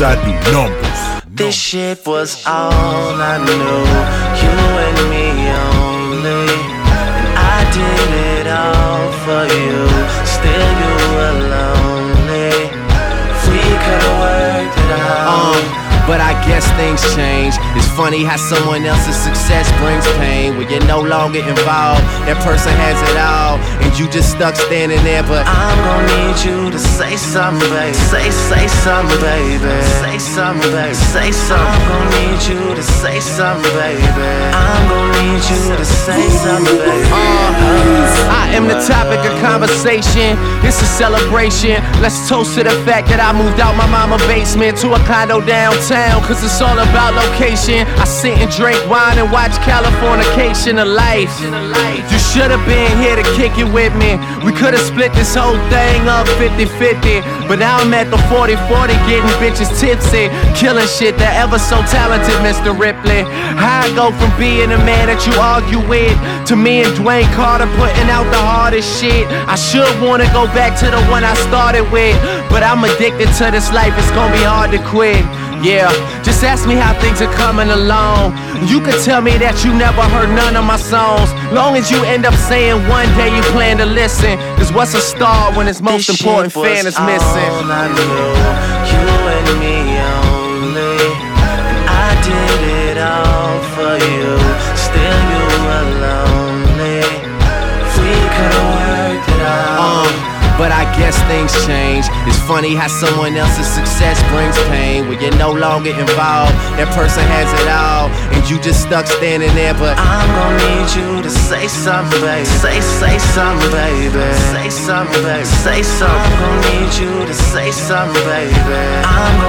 I do numbers. This shit was all I knew, you and me only. And I did it all for you, still you were lonely. We could've worked it out. But I guess things change. It's funny how someone else's success brings pain. When you're no longer involved, that person has it all, and you just stuck standing there. But I'm gon' need you to say something, baby. Say something, baby. Say something, baby. Say something. I'm gon' need you to say something, baby. I'm gon' need you to say something, baby. I am the topic of conversation. It's a celebration. Let's toast to the fact that I moved out my mama's basement to a condo downtown. Cause it's all about location. I sit and drink wine and watch Californication of life. You should've been here to kick it with me. We could've split this whole thing up 50-50. But now I'm at the 40-40 getting bitches tipsy, killing shit that ever so talented, Mr. Ripley. How I go from being a man that you argue with to me and Dwayne Carter putting out the hardest shit. I should wanna go back to the one I started with, but I'm addicted to this life, it's gonna be hard to quit. Yeah, just ask me how things are coming along. You can tell me that you never heard none of my songs, long as you end up saying one day you plan to listen. Cause what's a star when its most important fan is missing? All I knew, you and me only. And I did it all for you, still you were lonely. We could've worked it out. But I guess things change. It's funny how someone else's success brings pain. When you're no longer involved, that person has it all, and you just stuck standing there. But I'm gon' need you to say something, baby. Say something, baby. Say something, baby. Say something. I'm gon' need you to say something, baby. I'm